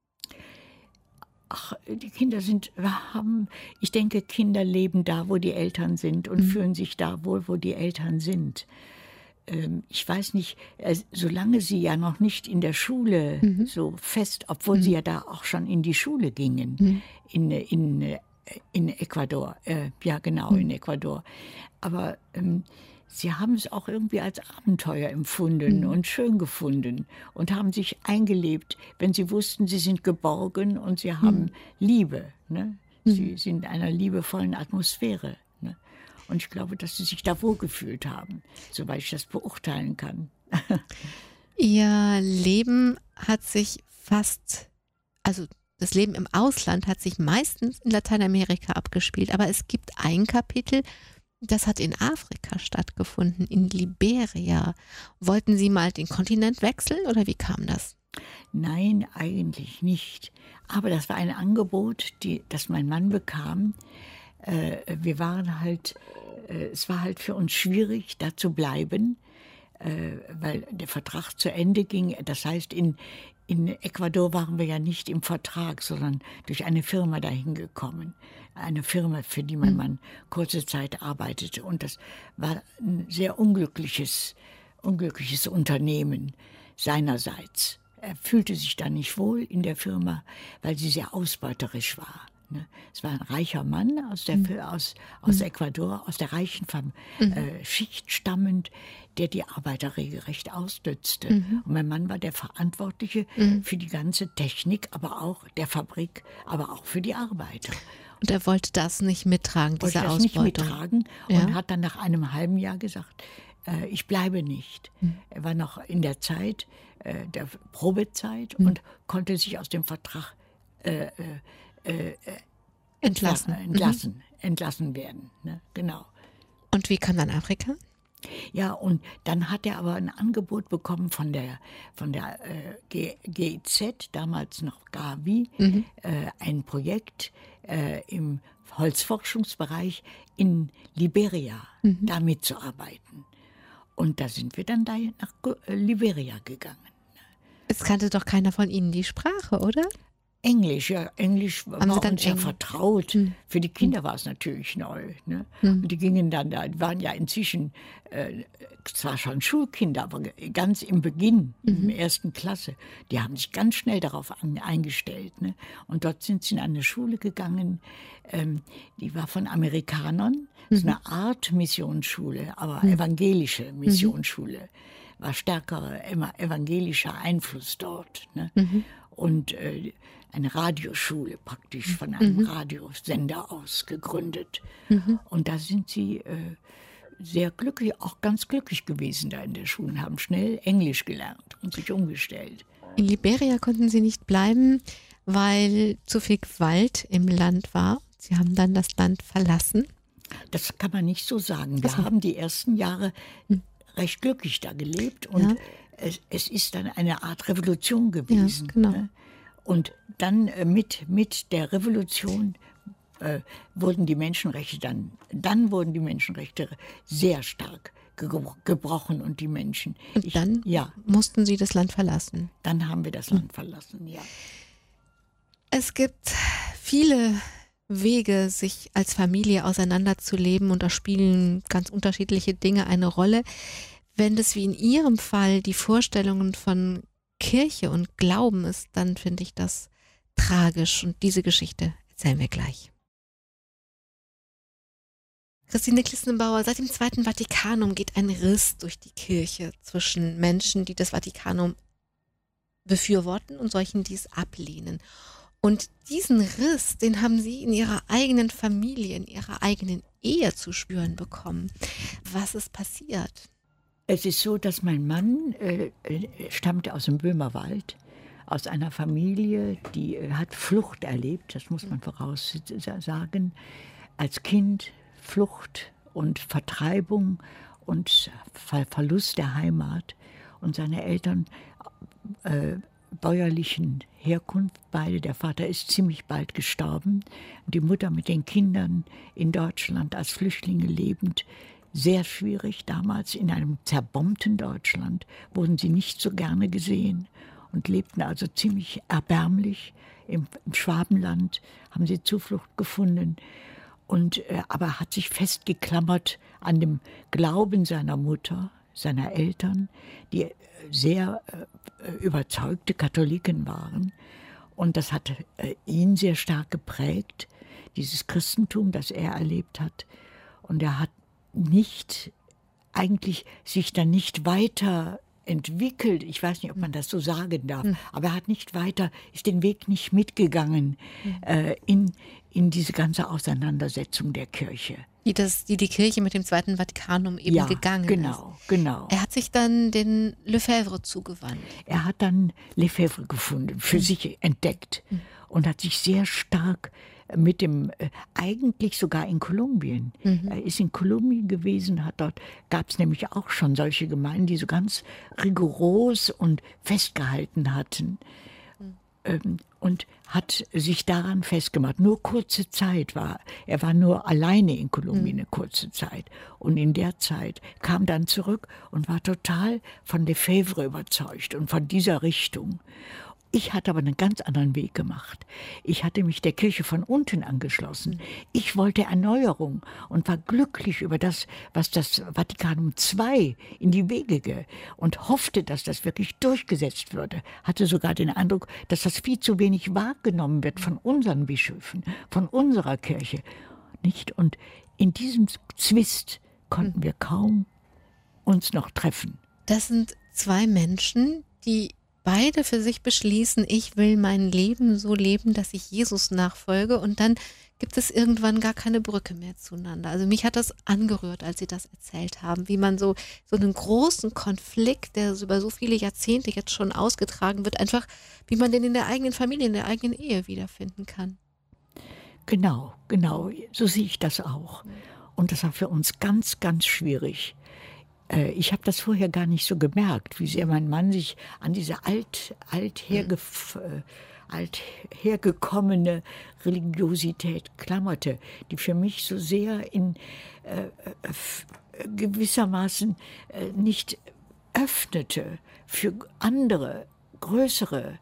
Ach, die Kinder sind, wir haben, ich denke, Kinder leben da, wo die Eltern sind und Mhm. fühlen sich da wohl, wo die Eltern sind. ähm, ich weiß nicht, äh, solange sie ja noch nicht in der Schule mhm. so fest, obwohl mhm. sie ja da auch schon in die Schule gingen, mhm. in, in, in Ecuador, äh, ja genau, mhm. in Ecuador. Aber ähm, sie haben es auch irgendwie als Abenteuer empfunden mhm. und schön gefunden und haben sich eingelebt, wenn sie wussten, sie sind geborgen und sie haben mhm. Liebe. Ne? Mhm. Sie sind in einer liebevollen Atmosphäre. Ne? Und ich glaube, dass sie sich da wohlgefühlt haben, soweit ich das beurteilen kann. Ihr Leben hat sich fast, also das Leben im Ausland hat sich meistens in Lateinamerika abgespielt, aber es gibt ein Kapitel, das hat in Afrika stattgefunden, in Liberia. Wollten Sie mal den Kontinent wechseln oder wie kam das? Nein, eigentlich nicht. Aber das war ein Angebot, die, das mein Mann bekam. Äh, wir waren halt, äh, es war halt für uns schwierig, da zu bleiben, äh, weil der Vertrag zu Ende ging. Das heißt, in, in Ecuador waren wir ja nicht im Vertrag, sondern durch eine Firma dahin gekommen. Eine Firma, für die mein Mann kurze Zeit arbeitete. Und das war ein sehr unglückliches, unglückliches Unternehmen seinerseits. Er fühlte sich da nicht wohl in der Firma, weil sie sehr ausbeuterisch war. Es war ein reicher Mann aus, der, mhm. aus, aus mhm. Ecuador, aus der reichen Fam- mhm. äh, Schicht stammend, der die Arbeiter regelrecht ausnützte. Mhm. Und mein Mann war der Verantwortliche mhm. für die ganze Technik, aber auch der Fabrik, aber auch für die Arbeiter. Und er wollte das nicht mittragen, diese wollte das Ausbeutung. nicht mittragen ja. und hat dann nach einem halben Jahr gesagt, äh, ich bleibe nicht. Mhm. Er war noch in der Zeit, äh, der Probezeit mhm. und konnte sich aus dem Vertrag äh, äh, entlassen, ja, entlassen, mhm. entlassen werden. Ne? Genau. Und wie kam dann Afrika? Ja, und dann hat er aber ein Angebot bekommen von der, von der äh, G I Z, damals noch Gavi, mhm. äh, ein Projekt äh, im Holzforschungsbereich in Liberia, mhm. da mitzuarbeiten. Und da sind wir dann da nach Liberia gegangen. Es kannte doch keiner von Ihnen die Sprache, oder? Englisch, ja, Englisch war Haben Sie dann uns ja Engl- vertraut. Hm. Für die Kinder war es natürlich neu. Ne? Hm. Und die gingen dann da, die waren ja inzwischen äh, zwar schon Schulkinder, aber ganz im Beginn, mhm. in der ersten Klasse. Die haben sich ganz schnell darauf an, eingestellt. Ne? Und dort sind sie in eine Schule gegangen, ähm, die war von Amerikanern, mhm. so eine Art Missionsschule, aber mhm. evangelische Missionsschule. War stärkerer evangelischer Einfluss dort. Ne? Mhm. Und äh, eine Radioschule praktisch von einem mhm. Radiosender aus gegründet. Mhm. Und da sind sie äh, sehr glücklich, auch ganz glücklich gewesen da in der Schule und haben schnell Englisch gelernt und sich umgestellt. In Liberia konnten Sie nicht bleiben, weil zu viel Gewalt im Land war. Sie haben dann das Land verlassen. Das kann man nicht so sagen. Wir so. haben die ersten Jahre mhm. recht glücklich da gelebt und ja. es, es ist dann eine Art Revolution gewesen. Ja, genau. Ne? Und dann äh, mit, mit der Revolution äh, wurden die Menschenrechte dann, dann wurden die Menschenrechte sehr stark ge- gebrochen und die Menschen. Und ich, dann ja, mussten Sie das Land verlassen. Dann haben wir das Land verlassen, ja. Es gibt viele Wege, sich als Familie auseinanderzuleben und da spielen ganz unterschiedliche Dinge eine Rolle. Wenn das wie in Ihrem Fall die Vorstellungen von Kirche und Glauben ist, dann finde ich das tragisch und diese Geschichte erzählen wir gleich. Christine Klissenbauer, seit dem Zweiten Vatikanum geht ein Riss durch die Kirche zwischen Menschen, die das Vatikanum befürworten und solchen, die es ablehnen. Und diesen Riss, den haben Sie in Ihrer eigenen Familie, in Ihrer eigenen Ehe zu spüren bekommen. Was ist passiert? Es ist so, dass mein Mann äh, stammte aus dem Böhmerwald, aus einer Familie, die äh, hat Flucht erlebt, das muss man voraussagen. Als Kind Flucht und Vertreibung und Ver- Verlust der Heimat. Und seine Eltern äh, bäuerlichen Herkunft, beide. Der Vater ist ziemlich bald gestorben. Die Mutter mit den Kindern in Deutschland als Flüchtlinge lebend. Sehr schwierig damals. In einem zerbombten Deutschland wurden sie nicht so gerne gesehen und lebten also ziemlich erbärmlich. Im, im Schwabenland haben sie Zuflucht gefunden. Und, äh, aber hat sich festgeklammert an dem Glauben seiner Mutter. seiner Eltern, die sehr äh, überzeugte Katholiken waren. Und das hat äh, ihn sehr stark geprägt, dieses Christentum, das er erlebt hat. Und er hat nicht, eigentlich sich dann nicht weiter entwickelt, ich weiß nicht, ob man das so sagen darf, mhm. aber er hat nicht weiter, ist den Weg nicht mitgegangen mhm. äh, in, in diese ganze Auseinandersetzung der Kirche. Die, das, die die Kirche mit dem Zweiten Vatikanum eben ja, gegangen genau, ist. genau. Er hat sich dann den Lefebvre zugewandt. Er hat dann Lefebvre gefunden, für mhm. sich entdeckt mhm. und hat sich sehr stark mit dem, äh, eigentlich sogar in Kolumbien. Mhm. Er ist in Kolumbien gewesen, hat dort, gab es nämlich auch schon solche Gemeinden, die so ganz rigoros und festgehalten hatten. Mhm. Ähm, und hat sich daran festgemacht. Nur kurze Zeit war, er war nur alleine in Kolumbien, mhm. eine kurze Zeit. Und in der Zeit kam dann zurück und war total von Lefebvre überzeugt und von dieser Richtung. Ich hatte aber einen ganz anderen Weg gemacht. Ich hatte mich der Kirche von unten angeschlossen. Ich wollte Erneuerung und war glücklich über das, was das Vatikanum zwei in die Wege ging und hoffte, dass das wirklich durchgesetzt würde. Hatte sogar den Eindruck, dass das viel zu wenig wahrgenommen wird von unseren Bischöfen, von unserer Kirche. Nicht? Und in diesem Zwist konnten wir kaum uns noch treffen. Das sind zwei Menschen, die beide für sich beschließen, ich will mein Leben so leben, dass ich Jesus nachfolge, und dann gibt es irgendwann gar keine Brücke mehr zueinander. Also mich hat das angerührt, als Sie das erzählt haben, wie man so, so einen großen Konflikt, der so über so viele Jahrzehnte jetzt schon ausgetragen wird, einfach wie man den in der eigenen Familie, in der eigenen Ehe wiederfinden kann. Genau, genau, so sehe ich das auch. Und das war für uns ganz, ganz schwierig. Ich habe das vorher gar nicht so gemerkt, wie sehr mein Mann sich an diese alt, alt, hergef- äh, alt hergekommene Religiosität klammerte, die für mich so sehr in äh, äh, gewissermaßen äh, nicht öffnete für andere, größere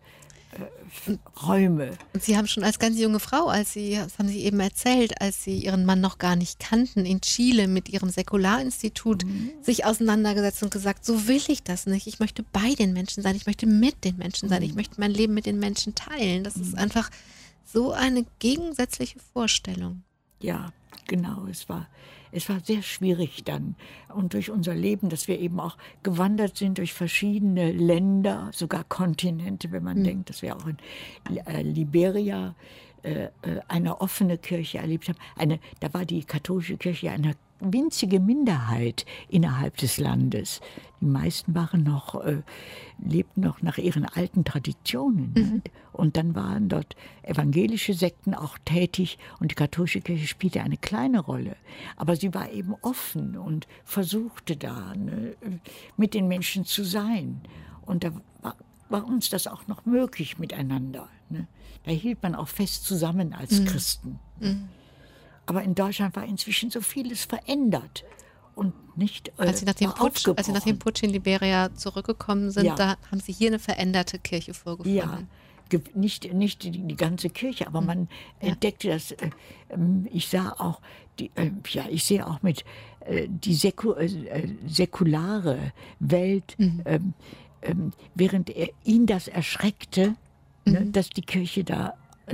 äh, Räume. Und Sie haben schon als ganz junge Frau, als Sie, das haben Sie eben erzählt, als Sie Ihren Mann noch gar nicht kannten, in Chile mit Ihrem Säkularinstitut mhm. sich auseinandergesetzt und gesagt, so will ich das nicht. Ich möchte bei den Menschen sein, ich möchte mit den Menschen sein, mhm. ich möchte mein Leben mit den Menschen teilen. Das mhm. ist einfach so eine gegensätzliche Vorstellung. Ja, genau, es war, es war sehr schwierig dann. Und durch unser Leben, dass wir eben auch gewandert sind durch verschiedene Länder, sogar Kontinente, wenn man mhm. denkt, dass wir auch in äh, Liberia äh, eine offene Kirche erlebt haben. Eine, da war die katholische Kirche eine winzige Minderheit innerhalb des Landes. Die meisten waren noch, äh, lebten noch nach ihren alten Traditionen. Mhm. Ne? Und dann waren dort evangelische Sekten auch tätig und die katholische Kirche spielte eine kleine Rolle. Aber sie war eben offen und versuchte da, ne, mit den Menschen zu sein. Und da war, war uns das auch noch möglich miteinander. Ne? Da hielt man auch fest zusammen als mhm. Christen. Mhm. Aber in Deutschland war inzwischen so vieles verändert und nicht äh, als Sie nach dem Putsch, als Sie nach dem Putsch in Liberia zurückgekommen sind, ja. da haben Sie hier eine veränderte Kirche vorgefunden. Ja, ge- nicht, nicht die, die ganze Kirche, aber man ja. entdeckte das. Äh, ich sah auch, die, äh, ja, ich sehe auch mit äh, die säku- äh, säkulare Welt, mhm. ähm, ähm, während er, ihn das erschreckte, mhm. ne, dass die Kirche da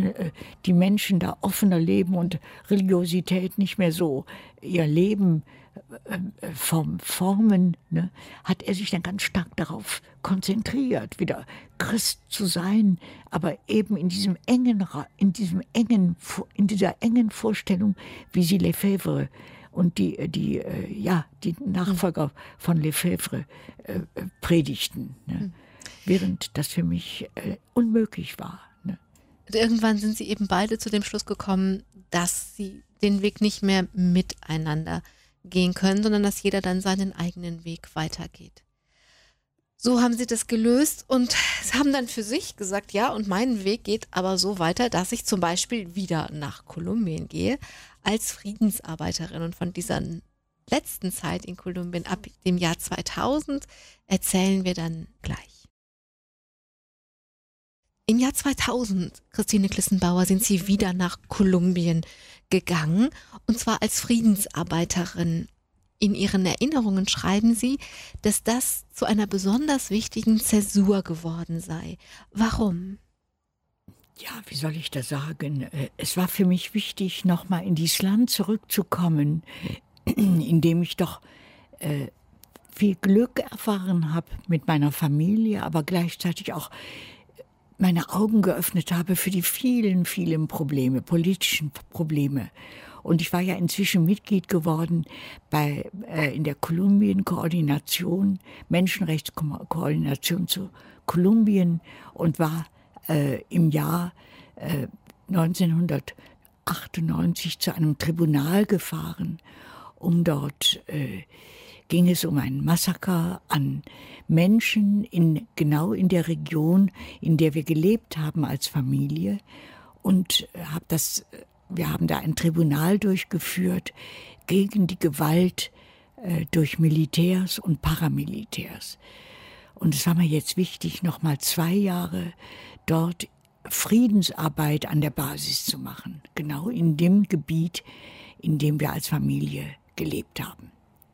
die Menschen da offener leben und Religiosität nicht mehr so ihr Leben form, formen, ne, hat er sich dann ganz stark darauf konzentriert, wieder Christ zu sein, aber eben in diesem engen, in diesem engen, in dieser engen Vorstellung, wie sie Lefebvre und die, die, ja, die Nachfolger von Lefebvre äh, predigten, ne, während das für mich äh, unmöglich war. Und irgendwann sind sie eben beide zu dem Schluss gekommen, dass sie den Weg nicht mehr miteinander gehen können, sondern dass jeder dann seinen eigenen Weg weitergeht. So haben sie das gelöst und haben dann für sich gesagt, ja, und mein Weg geht aber so weiter, dass ich zum Beispiel wieder nach Kolumbien gehe als Friedensarbeiterin. Und von dieser letzten Zeit in Kolumbien ab dem Jahr zweitausend erzählen wir dann gleich. Im Jahr zweitausend, Christine Klissenbauer, sind Sie wieder nach Kolumbien gegangen, und zwar als Friedensarbeiterin. in Ihren Erinnerungen schreiben Sie, dass das zu einer besonders wichtigen Zäsur geworden sei. Warum? Ja, wie soll ich das sagen? Äh, Es war für mich wichtig, nochmal in dieses Land zurückzukommen, in dem ich doch äh, viel Glück erfahren habe mit meiner Familie, aber gleichzeitig auch meine Augen geöffnet habe für die vielen, vielen Probleme, politischen Probleme. Und ich war ja inzwischen Mitglied geworden bei, äh, in der Kolumbien-Koordination, Menschenrechtskoordination zu Kolumbien und war äh, im Jahr äh, neunzehnhundertachtundneunzig zu einem Tribunal gefahren, um dort äh, ging es um ein Massaker an Menschen in, genau in der Region, in der wir gelebt haben als Familie. Und hab das, wir haben da ein Tribunal durchgeführt gegen die Gewalt äh, durch Militärs und Paramilitärs. Und es war mir jetzt wichtig, noch mal zwei Jahre dort Friedensarbeit an der Basis zu machen. Genau in dem Gebiet, in dem wir als Familie gelebt haben.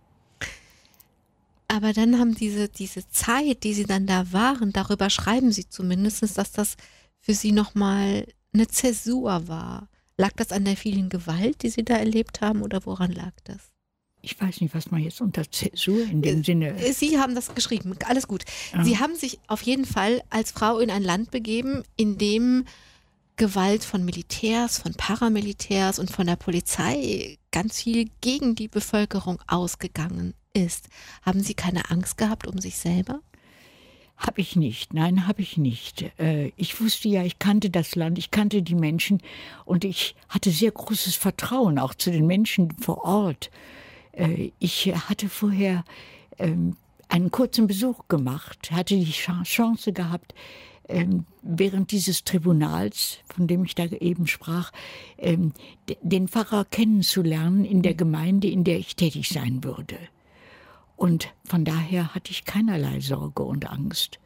Aber dann haben diese, diese Zeit, die Sie dann da waren, darüber schreiben Sie zumindest, dass das für Sie nochmal eine Zäsur war. Lag das an der vielen Gewalt, die Sie da erlebt haben, oder woran lag das? Ich weiß nicht, was man jetzt unter Zäsur in dem Sinne... Sie haben das geschrieben, alles gut. Ja. Sie haben sich auf jeden Fall als Frau in ein Land begeben, in dem Gewalt von Militärs, von Paramilitärs und von der Polizei ganz viel gegen die Bevölkerung ausgegangen ist. Haben Sie keine Angst gehabt um sich selber? Habe ich nicht, nein, habe ich nicht. Äh, Ich wusste ja, ich kannte das Land, ich kannte die Menschen und ich hatte sehr großes Vertrauen auch zu den Menschen vor Ort. Äh, Ich hatte vorher ähm, einen kurzen Besuch gemacht, hatte die Cha- Chance gehabt, ähm, während dieses Tribunals, von dem ich da eben sprach, ähm, d- den Pfarrer kennenzulernen in der Gemeinde, in der ich tätig sein würde. Und von daher hatte ich keinerlei Sorge und Angst.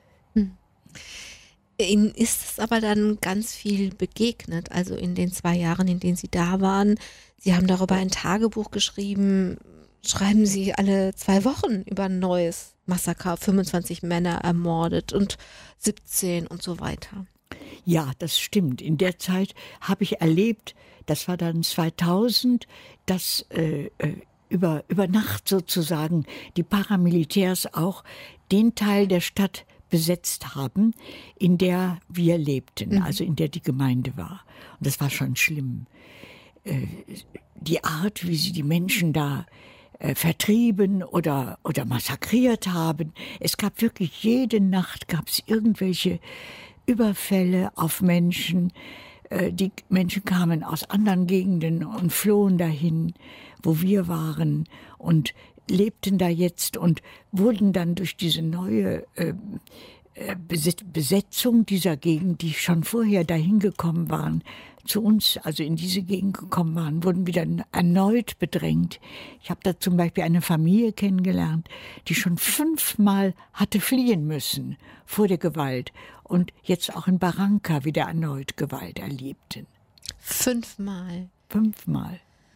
Ihnen ist es aber dann ganz viel begegnet, also in den zwei Jahren, in denen Sie da waren. Sie haben darüber ein Tagebuch geschrieben. Schreiben Sie alle zwei Wochen über ein neues Massaker, fünfundzwanzig Männer ermordet und siebzehn und so weiter. Ja, das stimmt. In der Zeit habe ich erlebt, das war dann zweitausend, dass äh, äh, über, über Nacht sozusagen die Paramilitärs auch den Teil der Stadt besetzt haben, in der wir lebten, Mhm. also in der die Gemeinde war. Und das war schon schlimm. Äh, die Art, wie sie die Menschen da äh, vertrieben oder, oder massakriert haben. Es gab wirklich jede Nacht gab es irgendwelche Überfälle auf Menschen. Äh, Die Menschen kamen aus anderen Gegenden und flohen dahin, wo wir waren und lebten da jetzt und wurden dann durch diese neue äh, äh, Beset- Besetzung dieser Gegend, die schon vorher dahin gekommen waren, zu uns, also in diese Gegend gekommen waren, wurden wieder n- erneut bedrängt. Ich habe da zum Beispiel eine Familie kennengelernt, die schon fünfmal hatte fliehen müssen vor der Gewalt und jetzt auch in Barranca wieder erneut Gewalt erlebten. Fünfmal. Fünfmal.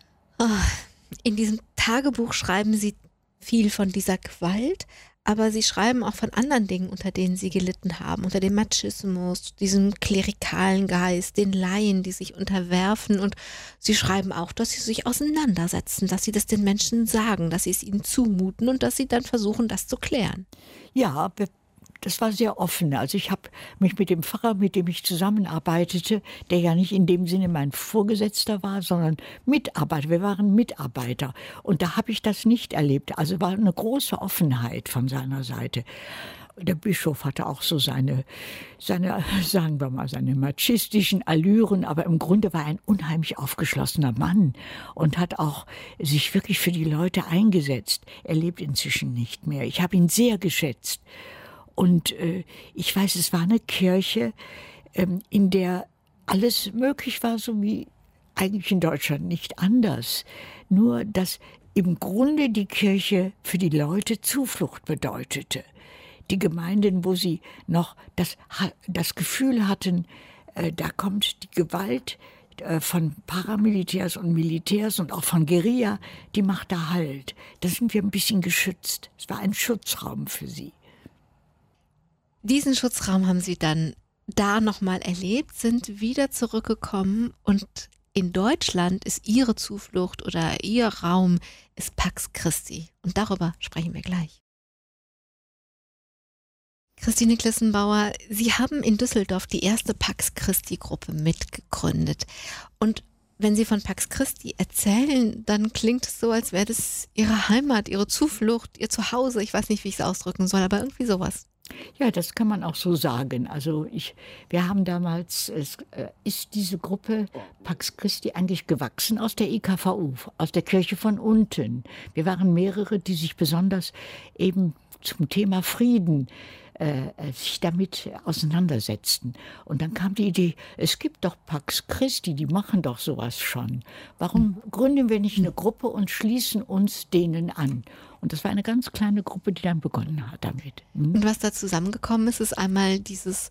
In diesem Tagebuch schreiben Sie viel von dieser Gewalt, aber Sie schreiben auch von anderen Dingen, unter denen Sie gelitten haben, unter dem Machismus, diesem klerikalen Geist, den Laien, die sich unterwerfen, und Sie schreiben auch, dass Sie sich auseinandersetzen, dass Sie das den Menschen sagen, dass Sie es ihnen zumuten und dass Sie dann versuchen, das zu klären. Ja, wir- das war sehr offen. Also ich habe mich mit dem Pfarrer, mit dem ich zusammenarbeitete, der ja nicht in dem Sinne mein Vorgesetzter war, sondern Mitarbeiter. Wir waren Mitarbeiter. Und da habe ich das nicht erlebt. Also war eine große Offenheit von seiner Seite. Der Bischof hatte auch so seine, seine, sagen wir mal, seine machistischen Allüren, aber im Grunde war er ein unheimlich aufgeschlossener Mann und hat auch sich wirklich für die Leute eingesetzt. Er lebt inzwischen nicht mehr. Ich habe ihn sehr geschätzt. Und äh, ich weiß, es war eine Kirche, ähm, in der alles möglich war, so wie eigentlich in Deutschland, nicht anders. Nur, dass im Grunde die Kirche für die Leute Zuflucht bedeutete. Die Gemeinden, wo sie noch das, das Gefühl hatten, äh, da kommt die Gewalt äh, von Paramilitärs und Militärs und auch von Guerilla, die macht da Halt. Da sind wir ein bisschen geschützt. Es war ein Schutzraum für sie. Diesen Schutzraum haben Sie dann da nochmal erlebt, sind wieder zurückgekommen und in Deutschland ist Ihre Zuflucht oder Ihr Raum ist Pax Christi. Und darüber sprechen wir gleich. Christine Klissenbauer, Sie haben in Düsseldorf die erste Pax Christi-Gruppe mitgegründet. Und wenn Sie von Pax Christi erzählen, dann klingt es so, als wäre das Ihre Heimat, Ihre Zuflucht, Ihr Zuhause. Ich weiß nicht, wie ich es ausdrücken soll, aber irgendwie sowas. Ja, das kann man auch so sagen. Also ich, wir haben damals, es äh, ist diese Gruppe Pax Christi eigentlich gewachsen aus der E K V U, aus der Kirche von unten. Wir waren mehrere, die sich besonders eben zum Thema Frieden äh, sich damit auseinandersetzten. Und dann kam die Idee, es gibt doch Pax Christi, die machen doch sowas schon. Warum gründen wir nicht eine Gruppe und schließen uns denen an? Und das war eine ganz kleine Gruppe, die dann begonnen hat damit. Hm? Und was da zusammengekommen ist, ist einmal dieses,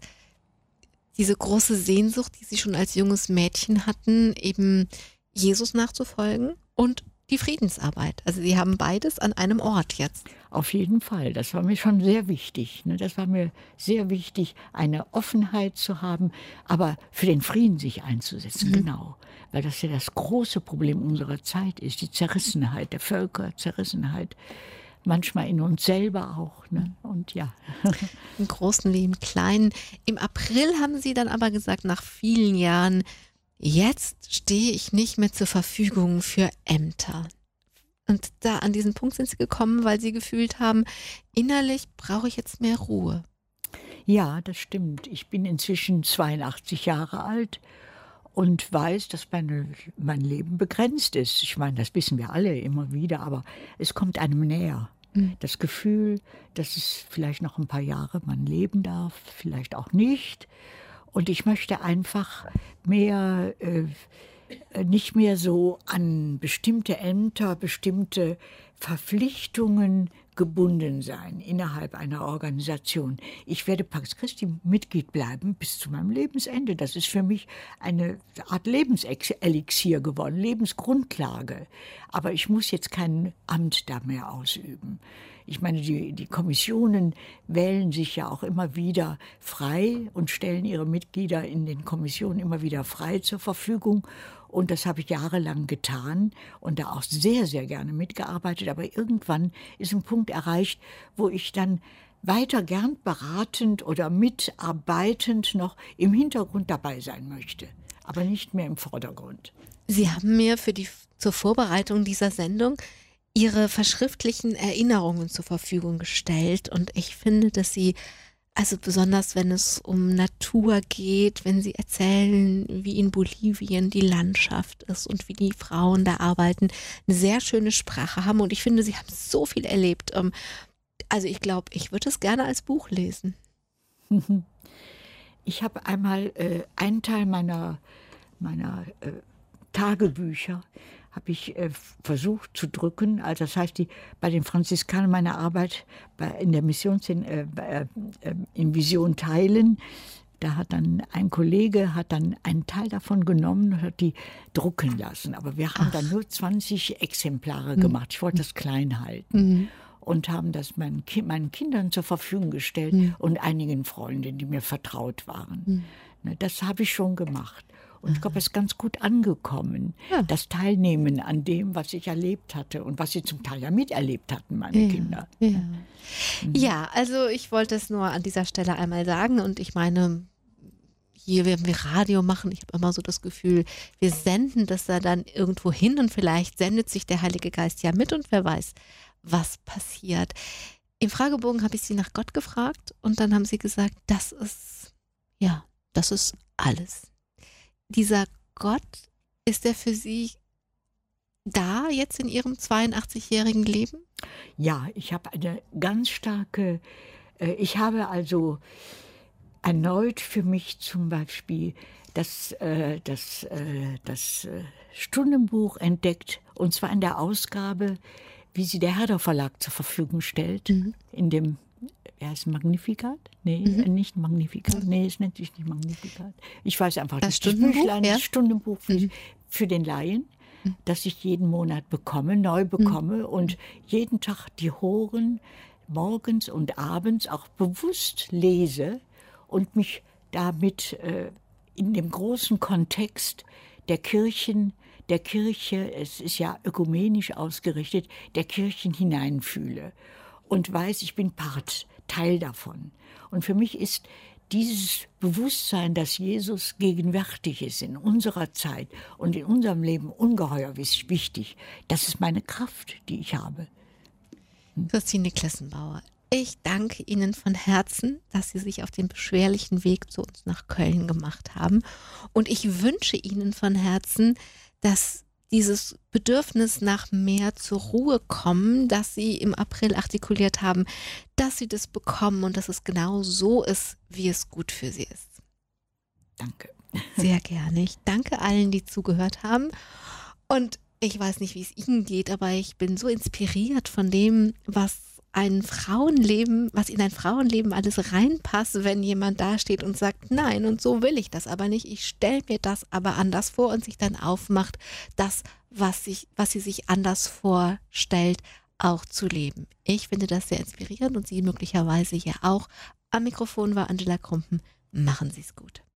diese große Sehnsucht, die Sie schon als junges Mädchen hatten, eben Jesus nachzufolgen und die Friedensarbeit. Also Sie haben beides an einem Ort jetzt. Auf jeden Fall. Das war mir schon sehr wichtig. Das war mir sehr wichtig, eine Offenheit zu haben, aber für den Frieden sich einzusetzen. Mhm. Genau. Weil das ja das große Problem unserer Zeit ist. Die Zerrissenheit der Völker, Zerrissenheit. Manchmal in uns selber auch. Ne? Und ja. Im Großen wie im Kleinen. Im April haben Sie dann aber gesagt, nach vielen Jahren, jetzt stehe ich nicht mehr zur Verfügung für Ämter. Und da an diesen Punkt sind Sie gekommen, weil Sie gefühlt haben, innerlich brauche ich jetzt mehr Ruhe. Ja, das stimmt. Ich bin inzwischen zweiundachtzig Jahre alt und weiß, dass meine, mein Leben begrenzt ist. Ich meine, das wissen wir alle immer wieder, aber es kommt einem näher. Mhm. Das Gefühl, dass es vielleicht noch ein paar Jahre man leben darf, vielleicht auch nicht. Und ich möchte einfach mehr, äh, nicht mehr so an bestimmte Ämter, bestimmte Verpflichtungen gebunden sein innerhalb einer Organisation. Ich werde Pax Christi Mitglied bleiben bis zu meinem Lebensende. Das ist für mich eine Art Lebenselixier geworden, Lebensgrundlage. Aber ich muss jetzt kein Amt da mehr ausüben. Ich meine, die, die Kommissionen wählen sich ja auch immer wieder frei und stellen ihre Mitglieder in den Kommissionen immer wieder frei zur Verfügung. Und das habe ich jahrelang getan und da auch sehr, sehr gerne mitgearbeitet. Aber irgendwann ist ein Punkt erreicht, wo ich dann weiter gern beratend oder mitarbeitend noch im Hintergrund dabei sein möchte, aber nicht mehr im Vordergrund. Sie haben mir für die, zur Vorbereitung dieser Sendung Ihre verschriftlichen Erinnerungen zur Verfügung gestellt. Und ich finde, dass Sie, also besonders wenn es um Natur geht, wenn Sie erzählen, wie in Bolivien die Landschaft ist und wie die Frauen da arbeiten, eine sehr schöne Sprache haben. Und ich finde, Sie haben so viel erlebt. Also ich glaube, ich würde es gerne als Buch lesen. Ich habe einmal äh, einen Teil meiner, meiner äh, Tagebücher habe ich äh, versucht zu drücken. Also das heißt, die, bei den Franziskanern meine Arbeit bei, in der Missions in, äh, äh, in Vision teilen. Da hat dann ein Kollege hat dann einen Teil davon genommen und hat die drucken lassen. Aber wir haben Ach. dann nur zwanzig Exemplare mhm. gemacht. Ich wollte das klein halten. Mhm. Und haben das meinen, Ki- meinen Kindern zur Verfügung gestellt mhm. und einigen Freundinnen, die mir vertraut waren. Mhm. Das habe ich schon gemacht. Und ich glaube, es ist ganz gut angekommen, ja. das Teilnehmen an dem, was ich erlebt hatte und was sie zum Teil ja miterlebt hatten, meine ja, Kinder. Ja. Mhm. ja, also ich wollte es nur an dieser Stelle einmal sagen. Und ich meine, hier werden wir Radio machen. Ich habe immer so das Gefühl, wir senden das da dann irgendwo hin und vielleicht sendet sich der Heilige Geist ja mit und wer weiß, was passiert. Im Fragebogen habe ich Sie nach Gott gefragt und dann haben Sie gesagt, das ist, ja, das ist alles. Dieser Gott, ist er für Sie da jetzt in Ihrem zweiundachtzigjährigen Leben? Ja, ich habe eine ganz starke, äh, ich habe also erneut für mich zum Beispiel das, äh, das, äh, das äh, Stundenbuch entdeckt, und zwar in der Ausgabe, wie sie der Herder Verlag zur Verfügung stellt, mhm. in dem er ist Magnificat? Nee, Mhm. nicht Magnificat. Nee, es nennt sich nicht Magnificat. Ich weiß einfach Das nicht. Das Stundenbuch, Büchlein, ja? das Stundenbuch für, Mhm. für den Laien, das ich jeden Monat bekomme, neu bekomme und jeden Tag die Horen morgens und abends auch bewusst lese und mich damit äh, in dem großen Kontext der Kirchen, der Kirche, es ist ja ökumenisch ausgerichtet, der Kirchen hineinfühle und weiß, ich bin Part, Teil davon. Und für mich ist dieses Bewusstsein, dass Jesus gegenwärtig ist in unserer Zeit und in unserem Leben ungeheuer wichtig. Das ist meine Kraft, die ich habe. Christine Klessenbauer, ich danke Ihnen von Herzen, dass Sie sich auf den beschwerlichen Weg zu uns nach Köln gemacht haben. Und ich wünsche Ihnen von Herzen, dass dieses Bedürfnis nach mehr zur Ruhe kommen, das Sie im April artikuliert haben, dass Sie das bekommen und dass es genau so ist, wie es gut für Sie ist. Danke. Sehr gerne. Ich danke allen, die zugehört haben. Und ich weiß nicht, wie es Ihnen geht, aber ich bin so inspiriert von dem, was ein Frauenleben, was in ein Frauenleben alles reinpasst, wenn jemand dasteht und sagt, nein, und so will ich das aber nicht. Ich stelle mir das aber anders vor und sich dann aufmacht, das, was, sich, was sie sich anders vorstellt, auch zu leben. Ich finde das sehr inspirierend und Sie möglicherweise ja auch. Am Mikrofon war Angela Krumpen. Machen Sie es gut.